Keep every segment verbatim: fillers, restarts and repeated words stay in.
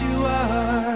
you are.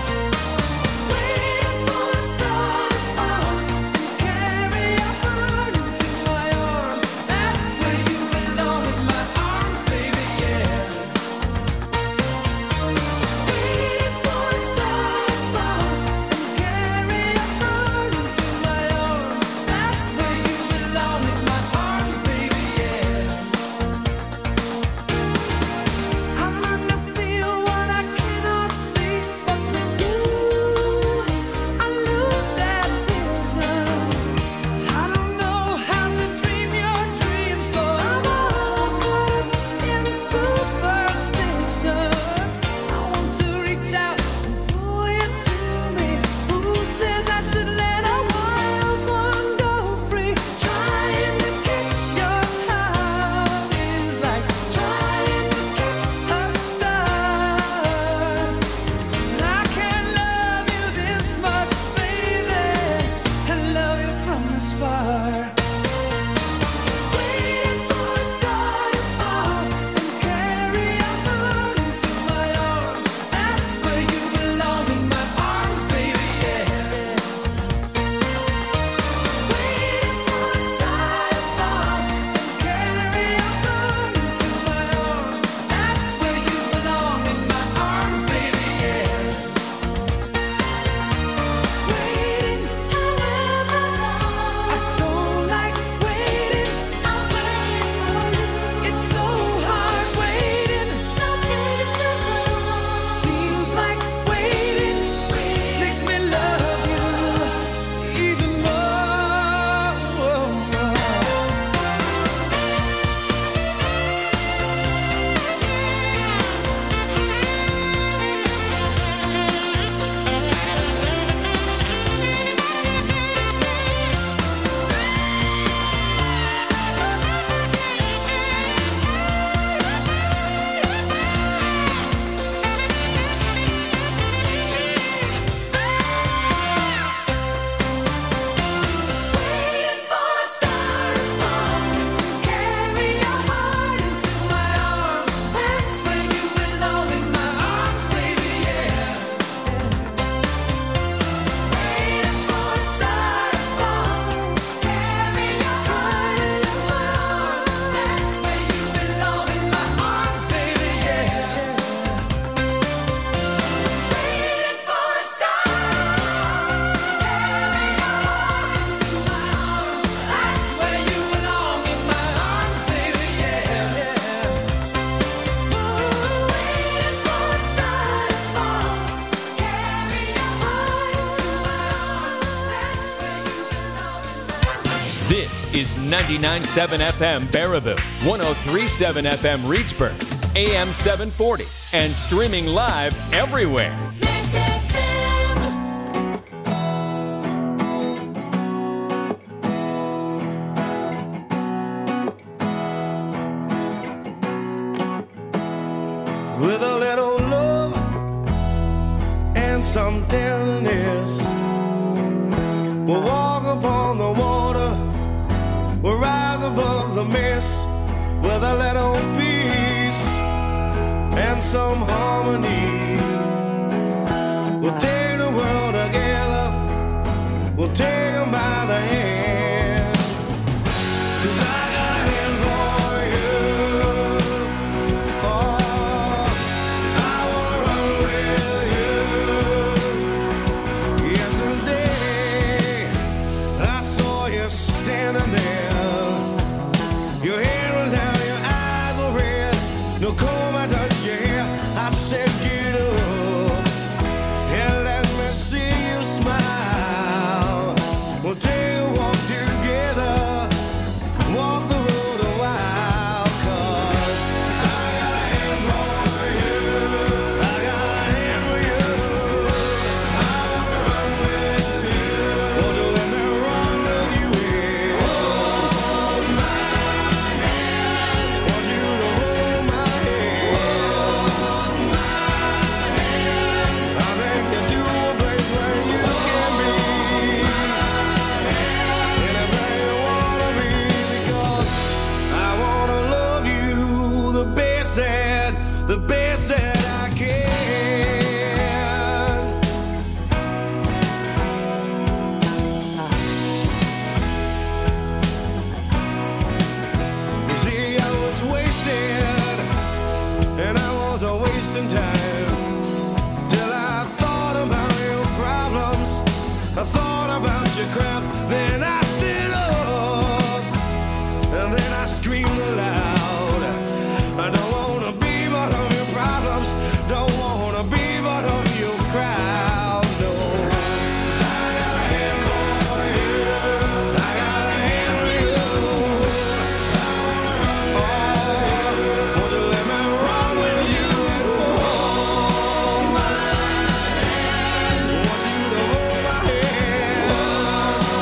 This is ninety-nine point seven F M Baraboo, one oh three point seven F M Reedsburg, A M seven forty, and streaming live everywhere. With a little love and some tenderness, we'll walk upon the water, we'll rise above the mist. With a little peace and some harmony, we'll take the world together, we'll take them by the hand. 'Cause I got a hand for you. Oh, I wanna run with you. Yesterday, I saw you standing there. Your head was down, your eyes were red. No comb, I touched your hair. I said, get up. was a wasting time. Till I thought about your problems, I thought about your craft. Then I stood up, and then I screamed aloud. I don't wanna be part of your problems, don't wanna be part of your crowd. No, 'cause I got a hand for you, I got a hand for you. 'Cause I wanna run for you, won't you let me run with you? Hold my hand, want you to hold my hand.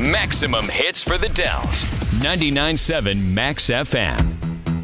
Maximum hits for the Dells. ninety-nine point seven Max F M.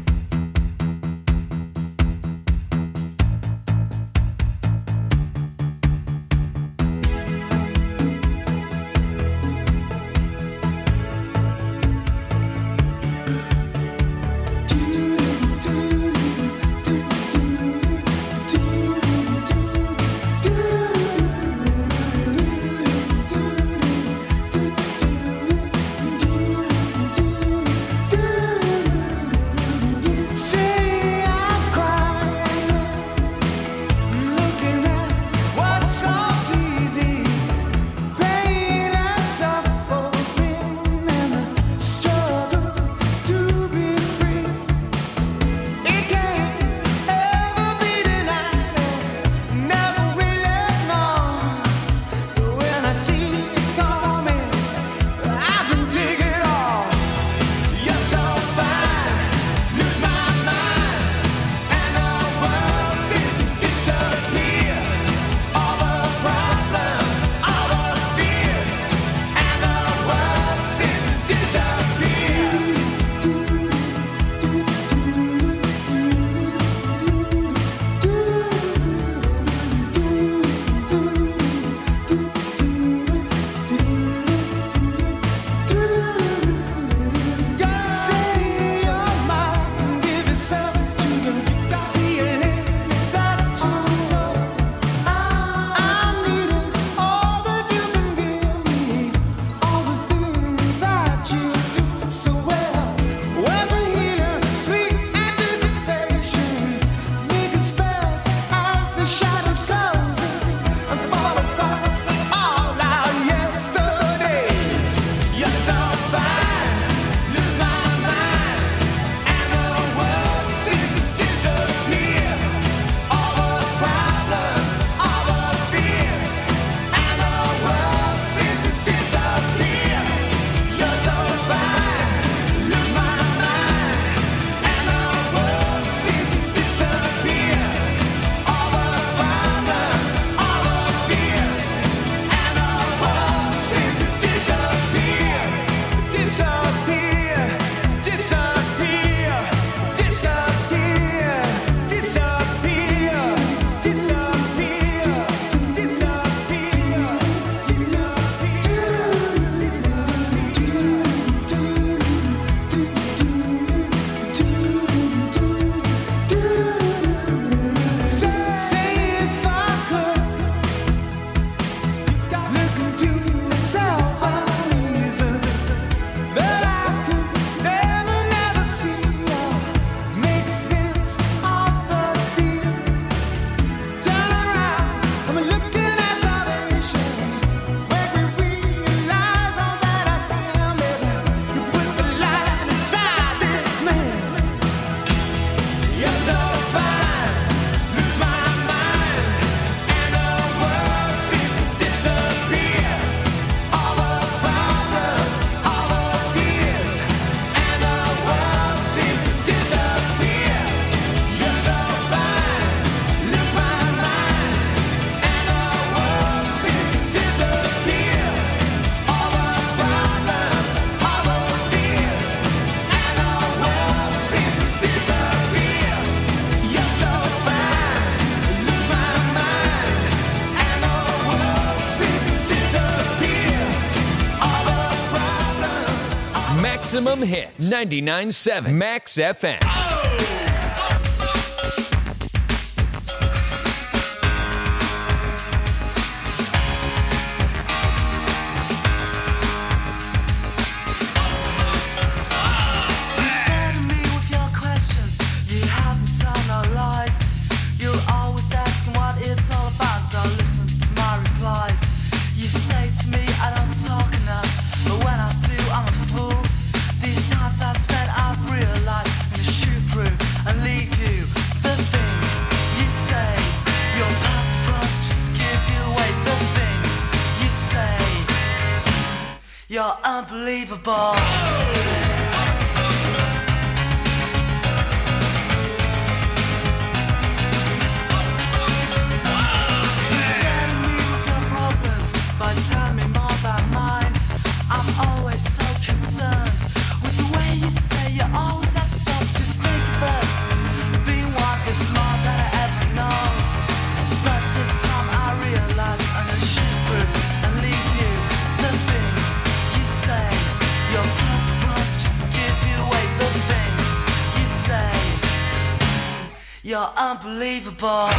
Maximum hits. ninety-nine point seven Max F M. You're unbelievable. By telling me more about mine, I'm all You're unbelievable.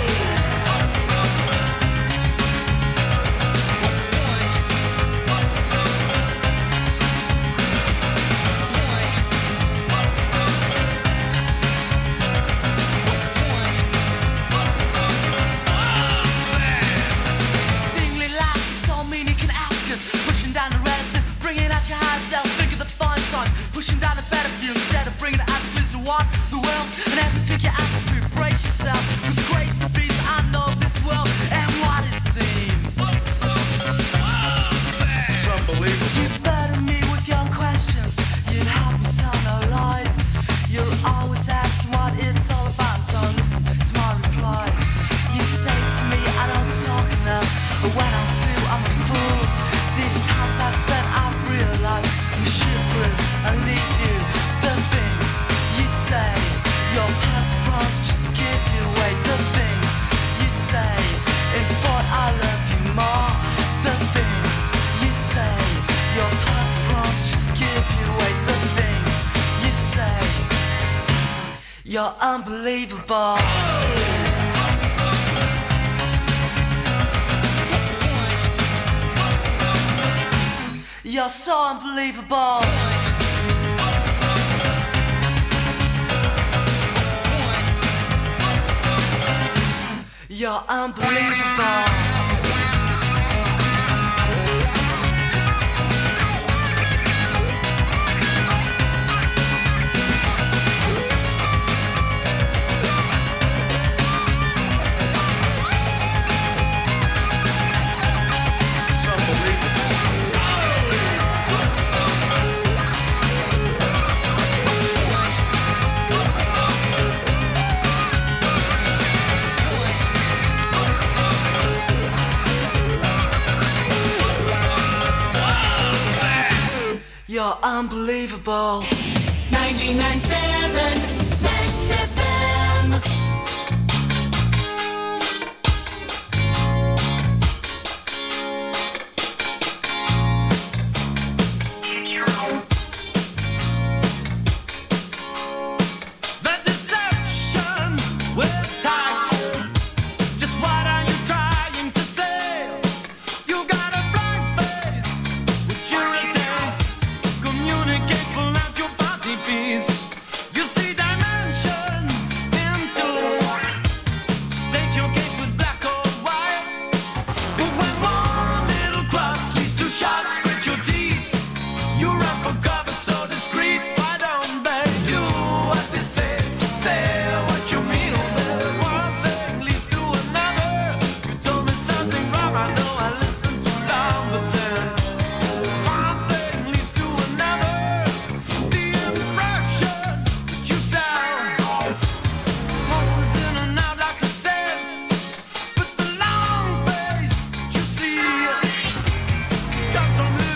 Pushing down the reds and bringing out your higher self. Think of the fun times, pushing down the better view instead of bringing the absolutes to walk the world and have to pick your attitude. Brace yourself with the grace of peace. I know this world and what it seems. It's unbelievable. You burden me with your questions. You help me tell no lies. You're always asking what it's all about. So listen to my replies. You say to me I don't talk enough, but when I do I'm a fool. These times I've spent, I've realized you shoot through and leave you. The things you say, your purpose just give you away. The things you say, in thought I love you more. The things you say, your purpose just give you away. The things you say, you're unbelievable. You're so unbelievable. You're unbelievable. You're unbelievable. ninety-nine point seven Max F M. The deception with tact. Just what are you trying to say? You got a blank face with irritates. Communicate, pull out your body piece. You see dimensions into. State your case with black or white. But when one little cross leads to shots, grit your teeth. You run for cover so discreet. Why don't they do what they say? Say what you mean. One thing leads to another. You told me something wrong. I know I listened too long, but then one thing leads to another. The impression that you sound passes in and out like a sand. But the long face that you see comes from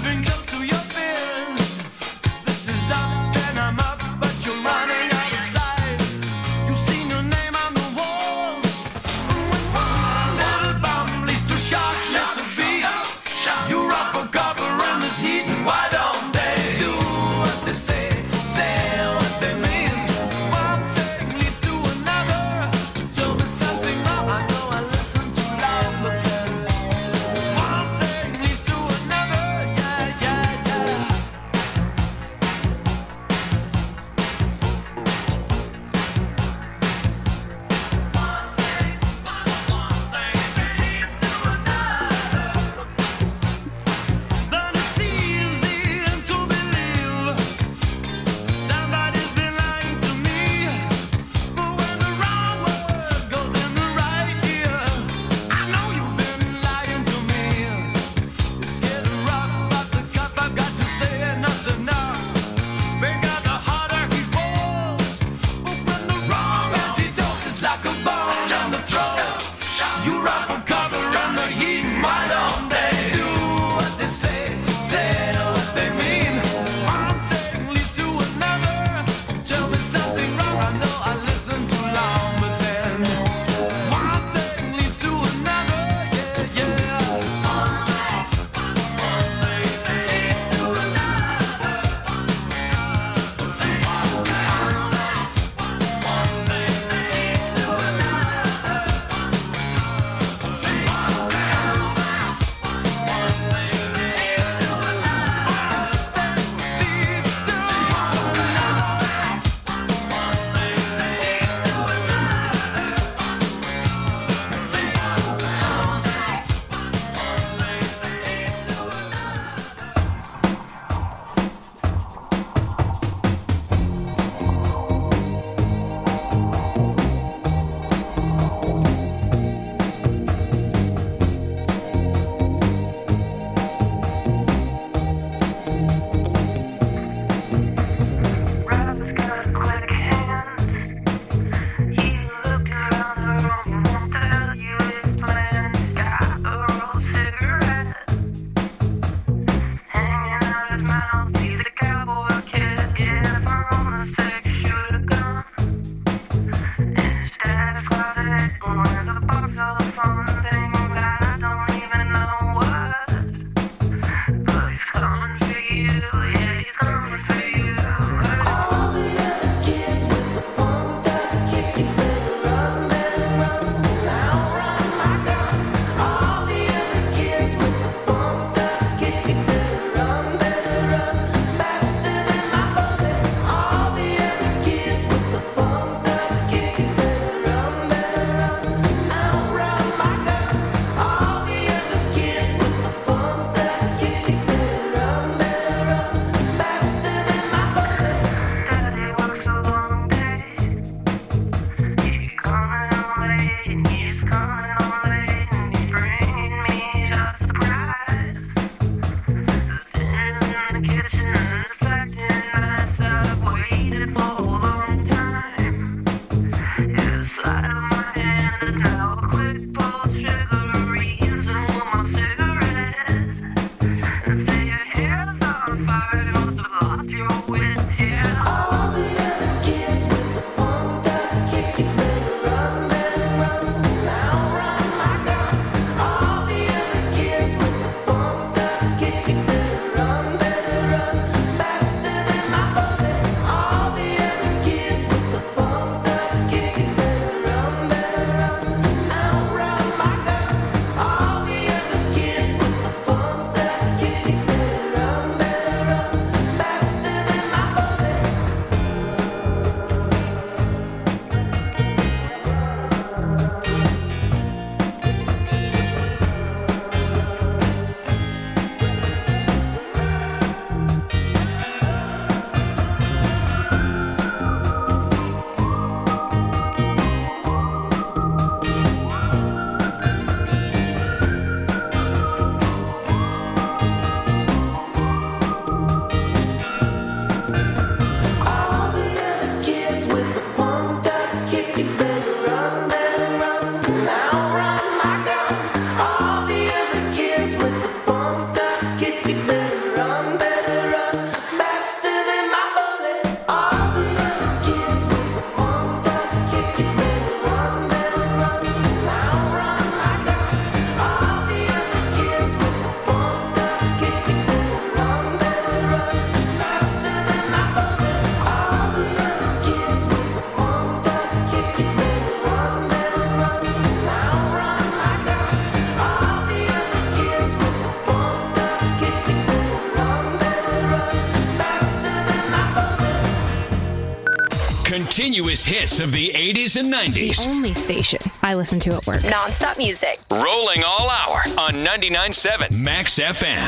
Continuous hits of the eighties and nineties. The only station I listen to at work. Non-stop music. Rolling all hour on ninety-nine point seven Max F M.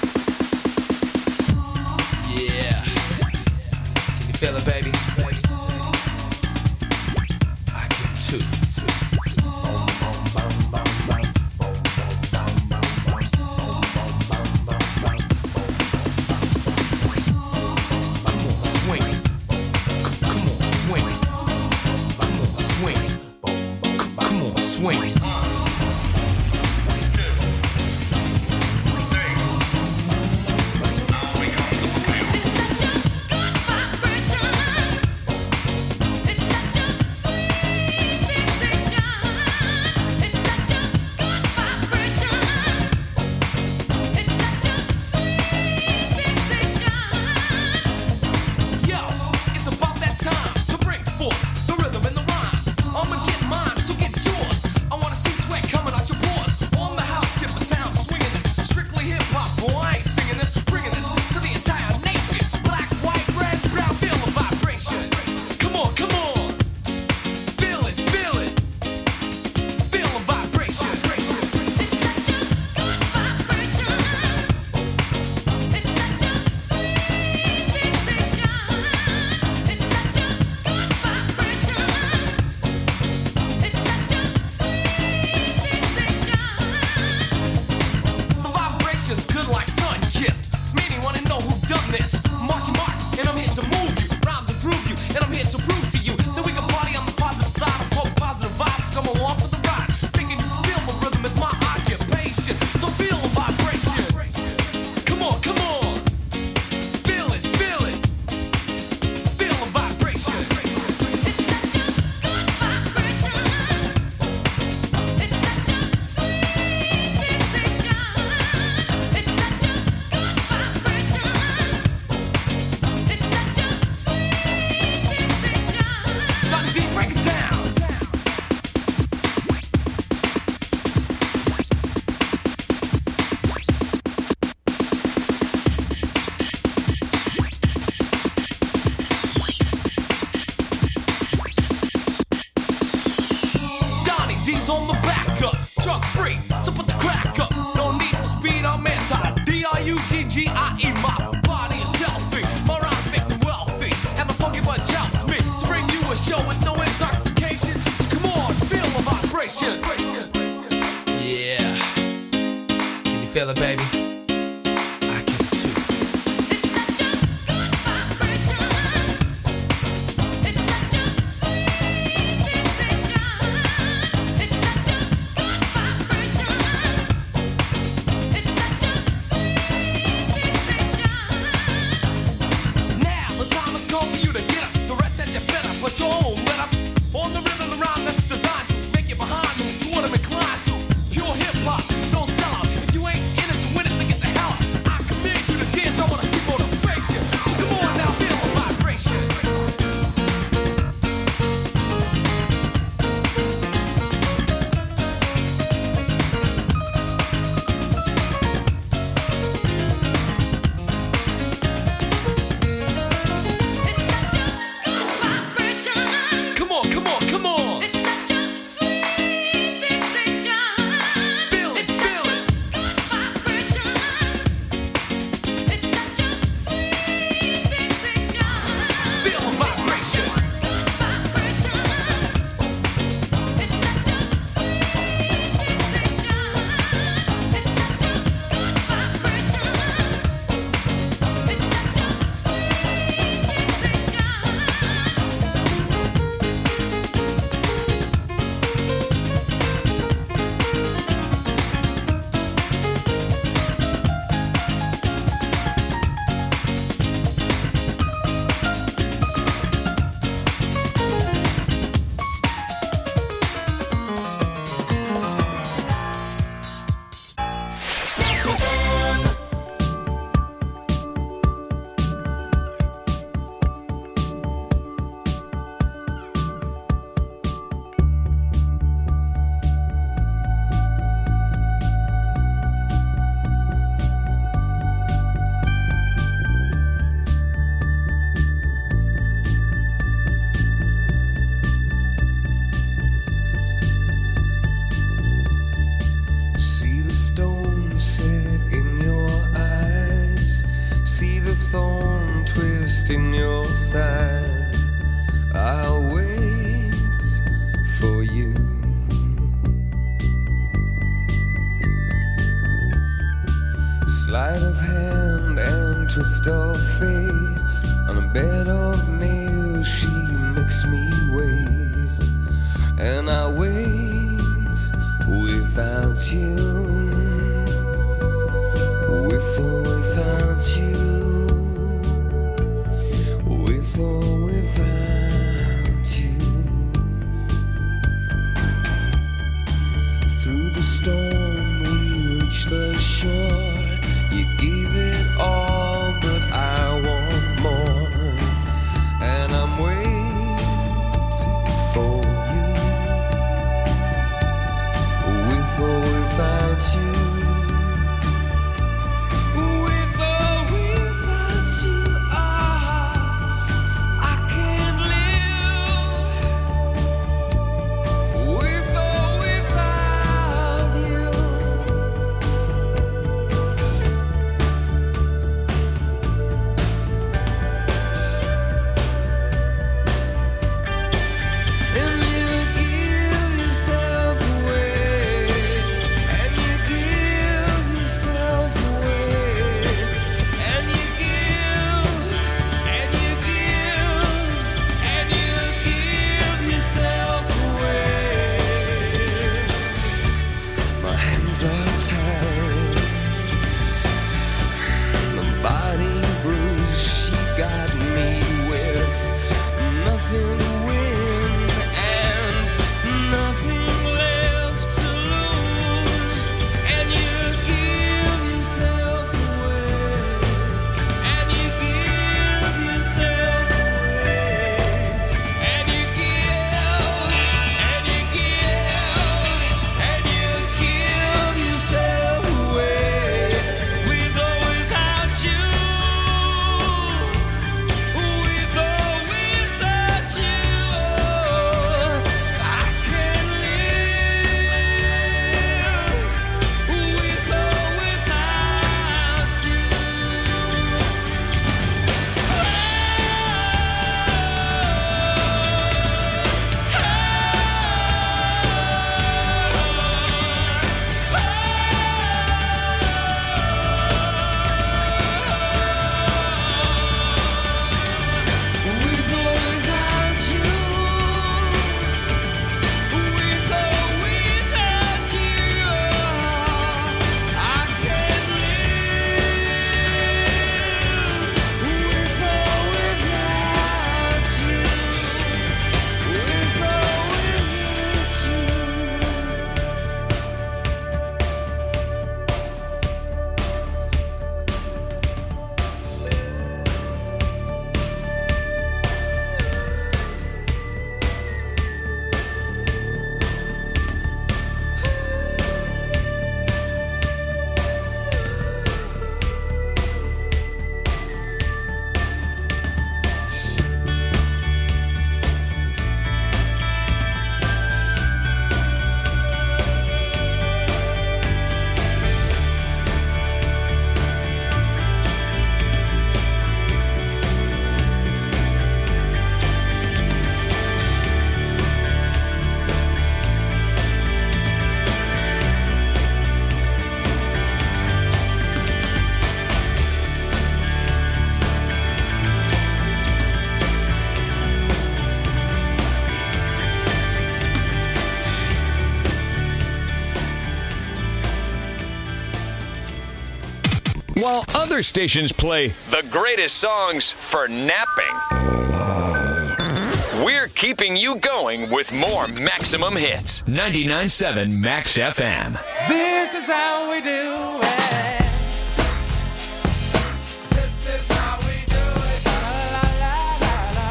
Yeah. Can you feel it, baby? I can too. Swing. Pure hip hop, don't sell out. If you ain't in it to win it, outside. I'll wait for you. Sleight of hand and twist of fate. On a bed of nails she makes me wait. And I wait without you. With or without you. With or without you. Through the storm we reach the shore. You gave it all, but I want more. And I'm waiting for you. With or without you. With or without you, ah, I can't live. With or without you. And you give yourself away, and you give yourself away, and you give, and you give, and you give yourself away. My hands are tied, the body bruised. She got me with nothing to win and nothing left to lose. And you give yourself away, and you give yourself away, and you give, and you give, and you give yourself away. With or without you. With or without you, I can't live. With or without you. With or without you. With or without you, I can't live. With or without you. With or While other stations play the greatest songs for napping, we're keeping you going with more Maximum Hits. ninety-nine point seven Max F M. This is how we do it. This is how we do it. La la la la la.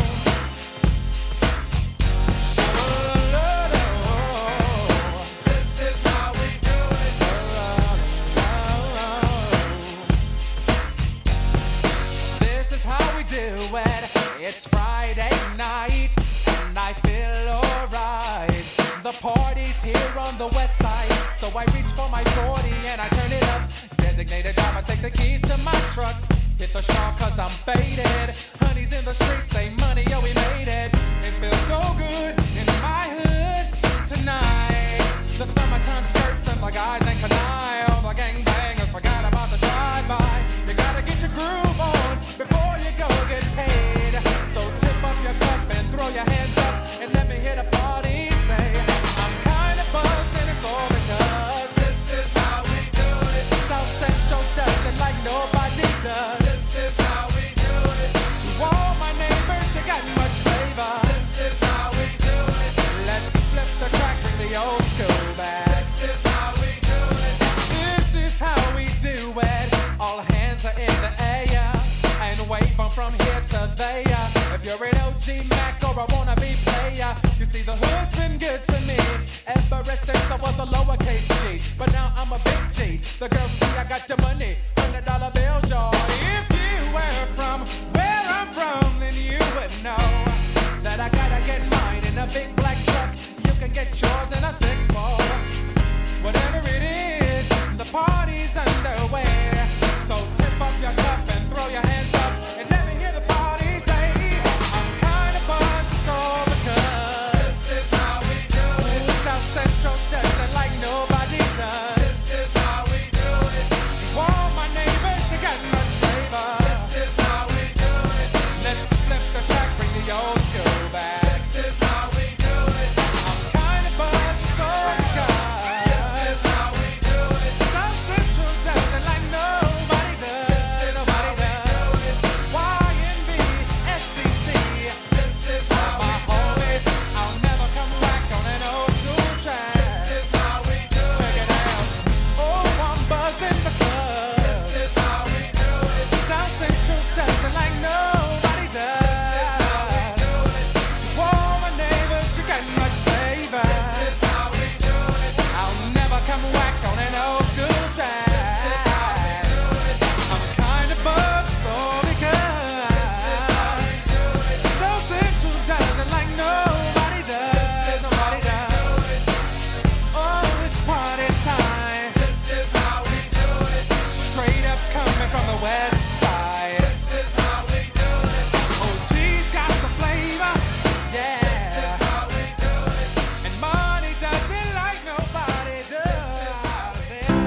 La la la la. This is how we do it. La la la la. This is how we do it. It's Friday night and I feel alright. The party's here on the west side, so I reach for my forty and I turn it up. Designated driver, take the keys to my truck. hit the shop cause I'm faded. Honey's in the streets, say money, yo, we made it. It feels so good in my hood tonight. The summertime skirts and the guys ain't canine. All the gangbangers forgot about the drive-by. You gotta get your groove on before you go get paid. So tip up your cup and throw your hands up and let me hit a party. Say, I'm kinda buzzed and it's all because this is how we do it. South Central does it like nobody does. This is how we do it. To all my neighbors, you got much flavor. This is how we do it. Let's flip the track, bring the old school back. This is how we do it. This is how we do it. All hands are in the air and wave them from here to there. If you're an O G Mac or a wannabe player, you see the hood's been good to me ever since I was a lowercase G. But now I'm a big G. The girls see I got the money, hundred dollar bills, y'all. If you were from where I'm from, then you would know that I gotta get mine in a big black truck. You can get yours in a six four. Whatever it is, the party's underway. So tip up your cup and throw your hands up and let me hear the party say, I'm kinda buzzed, it's all because this is how we do it. South Central does it like nobody does. This is how we do it. To all my neighbors, you got much flavor. This is how we do it. Let's flip the track, bring the old school back. This is how we do it. I'm kinda buzzed, it's all because this is how we do it. South Central does it like nobody does. Nobody does. Y N B, S C C. This is how my homies. I'll never come back on an old school track. This is how we do it. Check it out. Oh, I'm buzzing because this is how we do it. South Central does it like nobody does. To all my neighbors, you got much flavor. This is how we do it. I'll never come back on an old school track. I'm kinda buzzed, so because South Central does it like nobody does. Nobody does. Oh, it's party time. This is how we do it. Straight up coming from the west side. This is how we do it. Oh, she's got the flavor. Yeah. This is how we do it. And money does it like nobody does.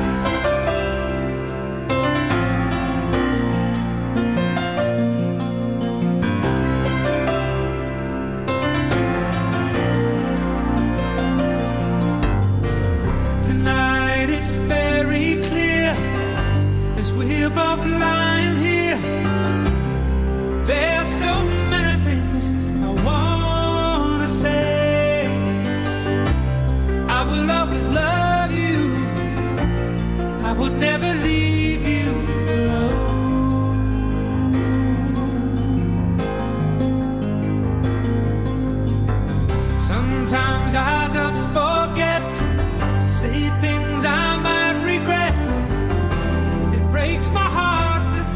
Tonight it's very clear as we're both lying here. There's so many things I wanna say. I will always love you. I would never leave you alone. Sometimes I just forget, say things I might regret. It breaks my heart to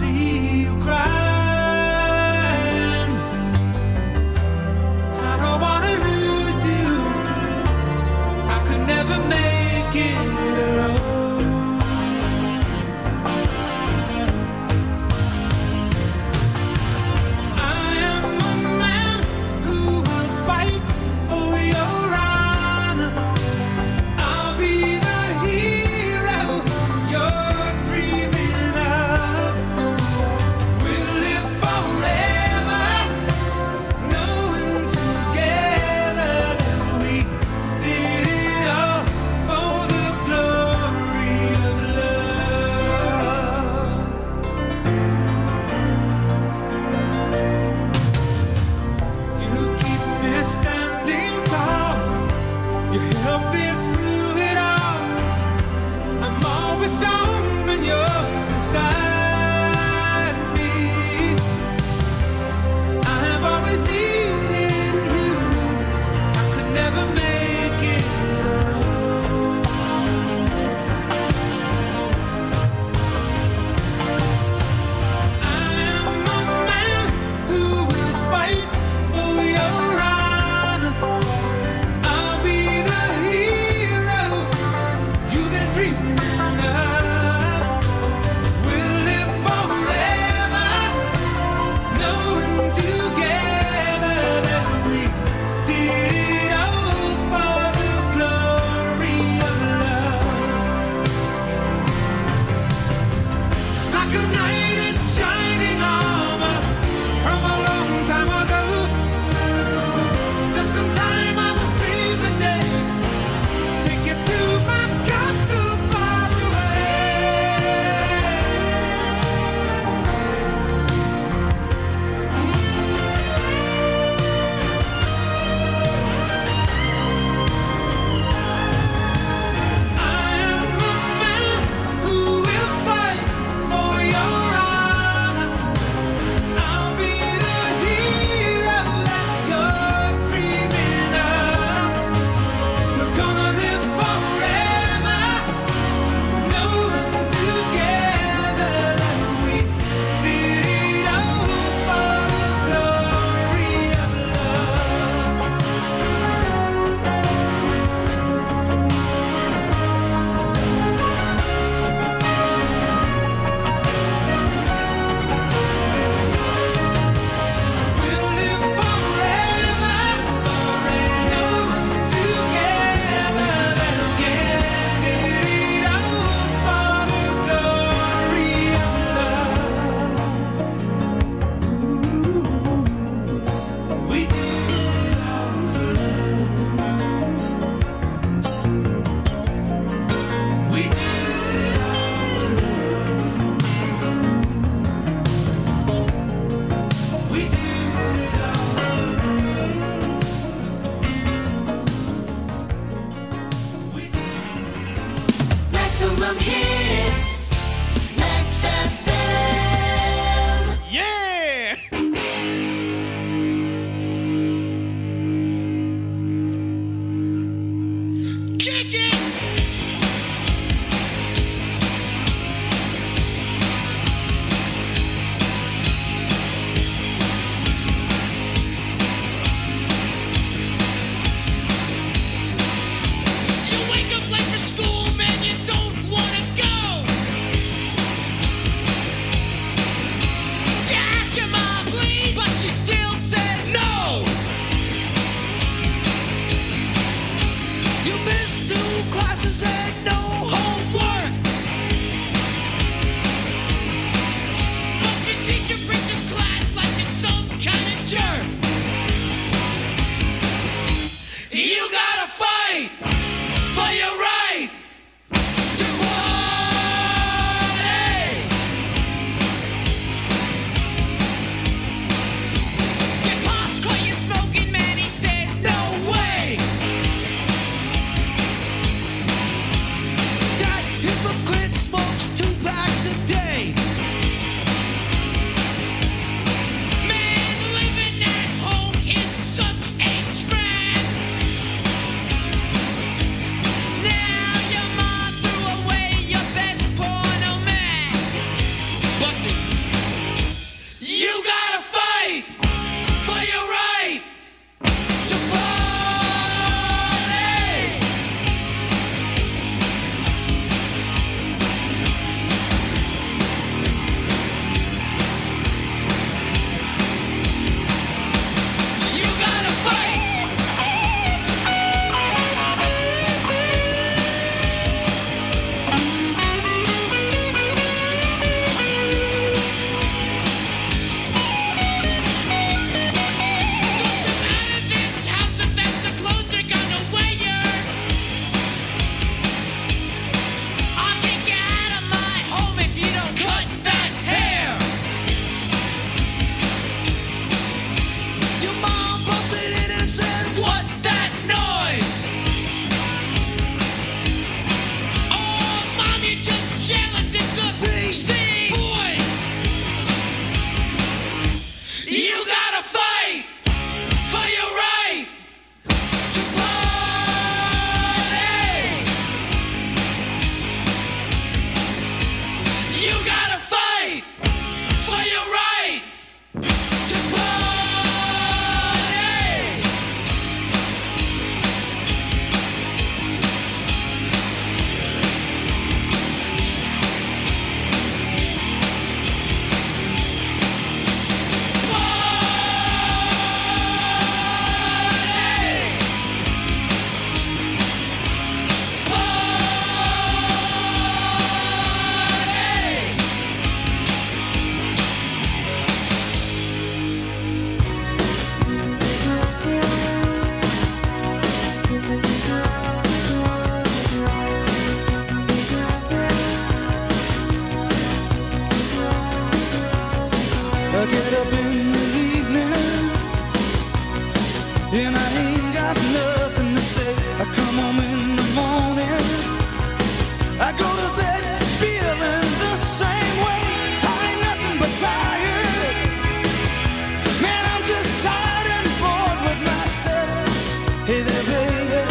I get up in the evening and I ain't got nothing to say. I come home in the morning, I go to bed feeling the same way. I ain't nothing but tired. Man, I'm just tired and bored with myself. Hey there, baby,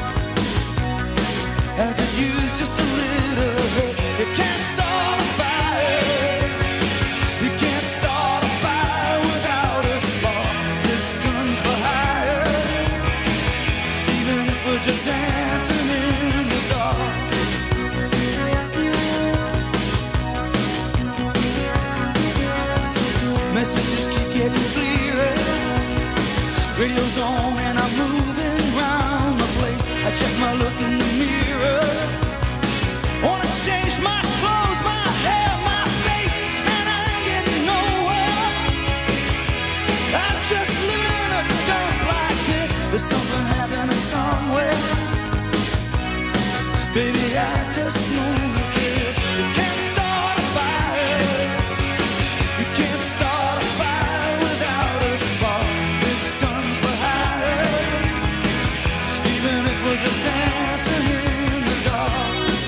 I could use just a little help. You can't start a fire. You can't start a fire without a spark. This gun's for hire. Even if we're just dancing in the dark. Messages keep getting clearer. Radio's on and I'm moving round the place. I check my look in the mirror. Wanna change my clothes, my hair, my face, and I ain't getting nowhere. I'm just living in a dump like this. There's something happening somewhere. Baby, I just know it is. You can't start a fire. You can't start a fire without a spark. This gun's for hire. Even if we're just dancing in the dark.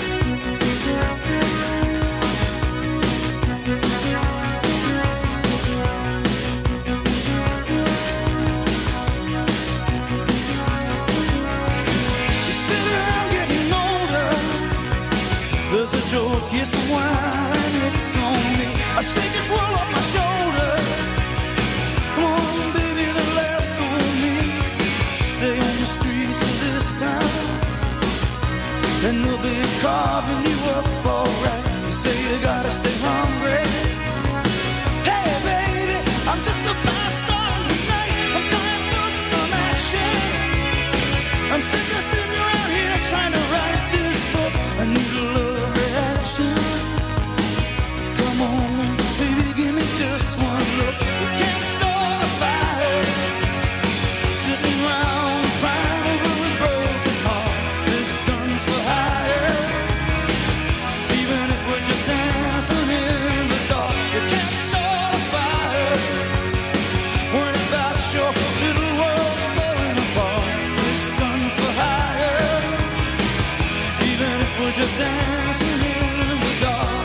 You sit around getting older. There's a joke, yes, a wine, it's on me. I shake this world off my shoulders. Come on, baby, the laughs on me. Stay on the streets of this town, and they'll be carving you up alright. You say you gotta stay hungry. Hey, baby, I'm just a fast star tonight. I'm dying for some action. I'm sick of sitting around here trying to write this book. I need a love reaction. Come on now, baby, give me just one look. You can't start a fire sitting around crying over a broken heart. This gun's for hire. Even if we're just dancing in the dark. You can't start a fire worrying about your little world falling apart. This gun's for hire. Even if we're just dancing in the dark.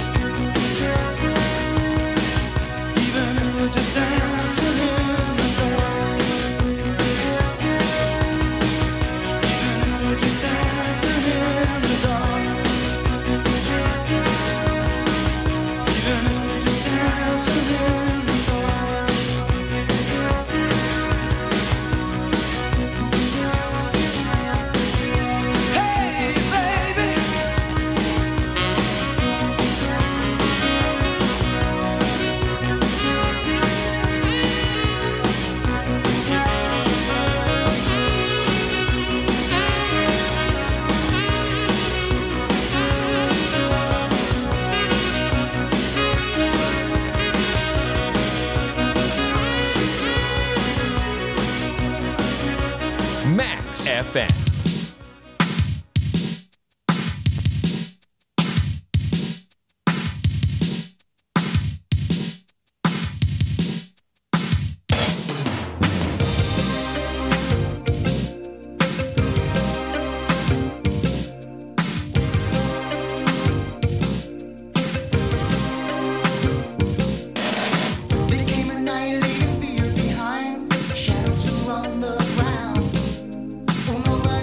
Even if we're just dancing in the dark. Even if we're just dancing in the dark. Even if we're just dancing in the dark. Hey, baby. Max F M. There came a night leaving fear behind, shadows were on the ground. Oh, nobody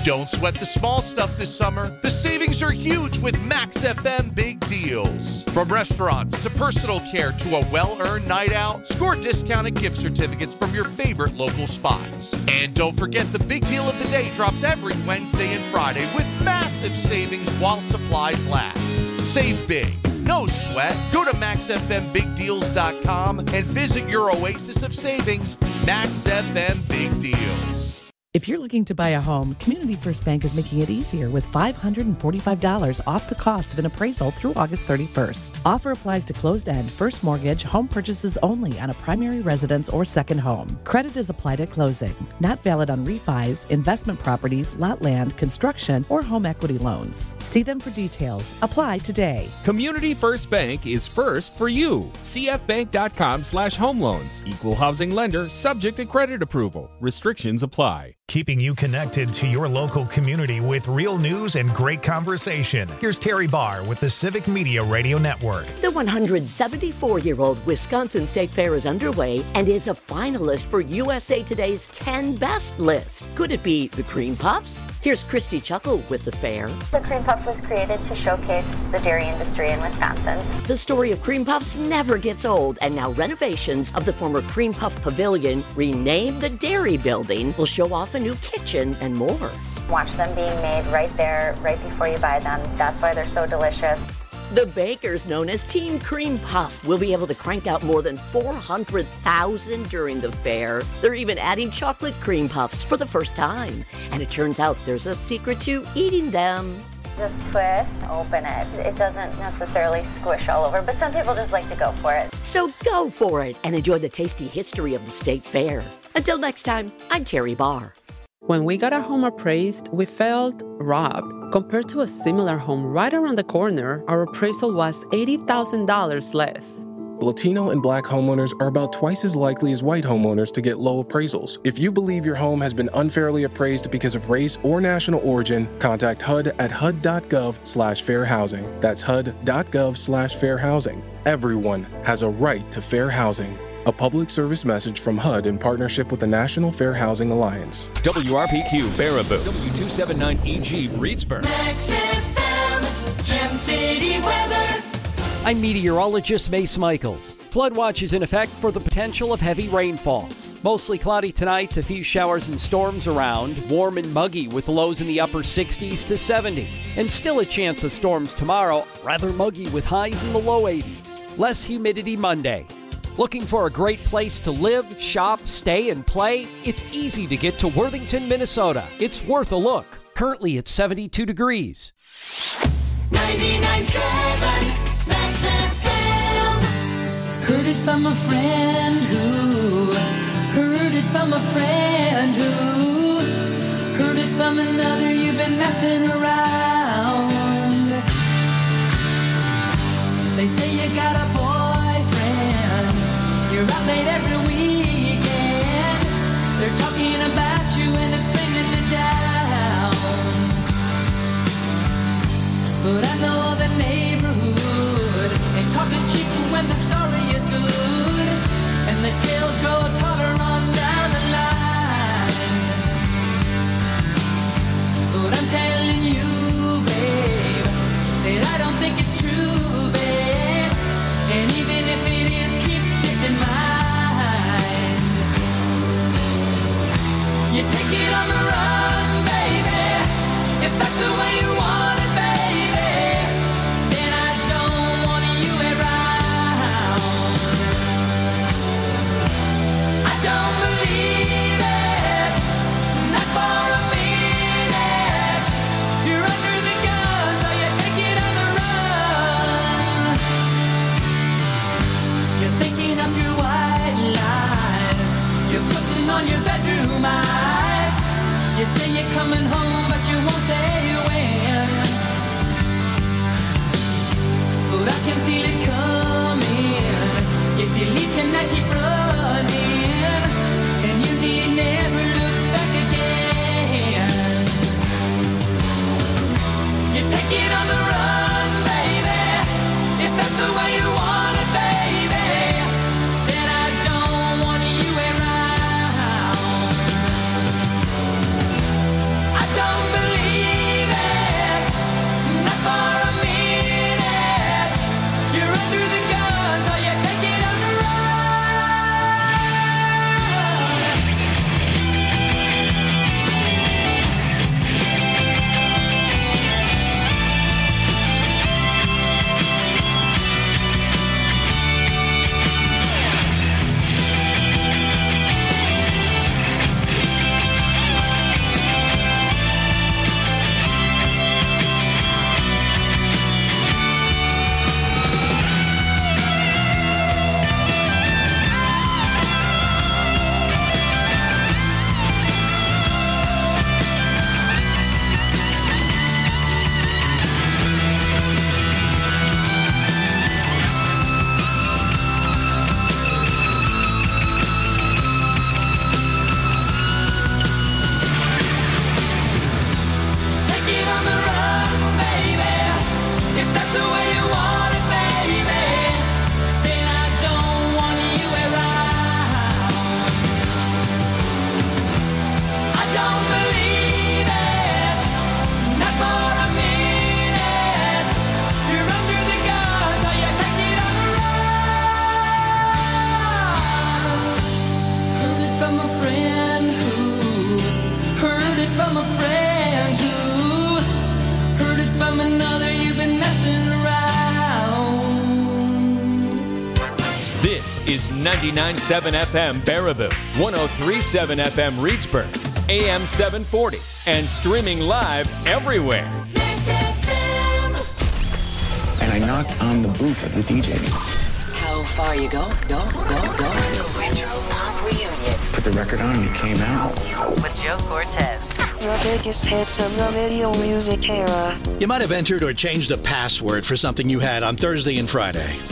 Don't sweat the small stuff this summer. The savings are huge with Max F M Big Deals. From restaurants to personal care to a well-earned night out, score discounted gift certificates from your favorite local spots. And don't forget the big deal of the day drops every Wednesday and Friday with massive savings while supplies last. Save big. No sweat. Go to max f m big deals dot com and visit your oasis of savings, Max F M Big Deals. If you're looking to buy a home, Community First Bank is making it easier with five hundred forty-five dollars off the cost of an appraisal through August thirty-first. Offer applies to closed-end, first mortgage, home purchases only on a primary residence or second home. Credit is applied at closing. Not valid on refis, investment properties, lot land, construction, or home equity loans. See them for details. Apply today. Community First Bank is first for you. c f bank dot com slash home loans. Equal housing lender, subject to credit approval. Restrictions apply. Keeping you connected to your local community with real news and great conversation. Here's Terry Barr with the Civic Media Radio Network. The one hundred seventy-four-year-old Wisconsin State Fair is underway and is a finalist for U S A Today's ten Best list. Could it be the Cream Puffs? Here's Christy Chuckle with the fair. The Cream Puff was created to showcase the dairy industry in Wisconsin. The story of Cream Puffs never gets old, and now renovations of the former Cream Puff Pavilion, renamed the Dairy Building, will show off a new kitchen and more. Watch them being made right there, right before you buy them. That's why they're so delicious. The bakers known as Team Cream Puff will be able to crank out more than four hundred thousand during the fair. They're even adding chocolate cream puffs for the first time. And it turns out there's a secret to eating them. Just twist, open it. It doesn't necessarily squish all over, but some people just like to go for it. So go for it and enjoy the tasty history of the State Fair. Until next time, I'm Terry Barr. When we got our home appraised, we felt robbed. Compared to a similar home right around the corner, our appraisal was eighty thousand dollars less. Latino and Black homeowners are about twice as likely as white homeowners to get low appraisals. If you believe your home has been unfairly appraised because of race or national origin, contact H U D at H U D dot gov slash fair housing. That's H U D dot gov slash fair housing. Everyone has a right to fair housing. A public service message from H U D in partnership with the National Fair Housing Alliance. W R P Q Baraboo, W two seventy-nine E G Reedsburg. Max F M, Gem City weather. I'm meteorologist Mace Michaels. Flood watch is in effect for the potential of heavy rainfall. Mostly cloudy tonight, a few showers and storms around. Warm and muggy with lows in the upper sixties to seventy. And still a chance of storms tomorrow, rather muggy with highs in the low eighties. Less humidity Monday. Looking for a great place to live, shop, stay, and play? It's easy to get to Worthington, Minnesota. It's worth a look. Currently at seventy-two degrees. ninety-nine point seven Max F M. Heard it from a friend who heard it from a friend who heard it from another. You've been messing around. They say you got a boyfriend. You're out late every weekend. They're talking about you and it's bringing me down. But I know the neighborhood, and talk is cheap when the story is good, and the tales grow taller on down the line. But I'm telling you, babe, that I don't think it's true, babe. And even if it is, keep this in mind. You take it on the run, baby, if that's the way you want it, baby. Then I don't want you around. I don't believe it, not for a minute. You're under the gun, so you take it on the run. You're thinking of your white lies. You're putting on your bedroom eyes. You say you're coming home, but you won't say when. But I can feel it coming. If you leave tonight, keep running, and you need never look back again. You take it on the run, baby, if that's the way you want it, baby. Then I don't want you around. I don't believe is ninety-nine point seven F M Baraboo, one oh three point seven F M Reedsburg, A M seven forty, and streaming live everywhere. And I knocked on the booth of the D J. How far you go? Go, go, go. The Retro Pop Reunion. Put the record on and it came out. With Joe Cortez. The biggest hits of the video music era. You might have entered or changed a password for something you had on Thursday and Friday.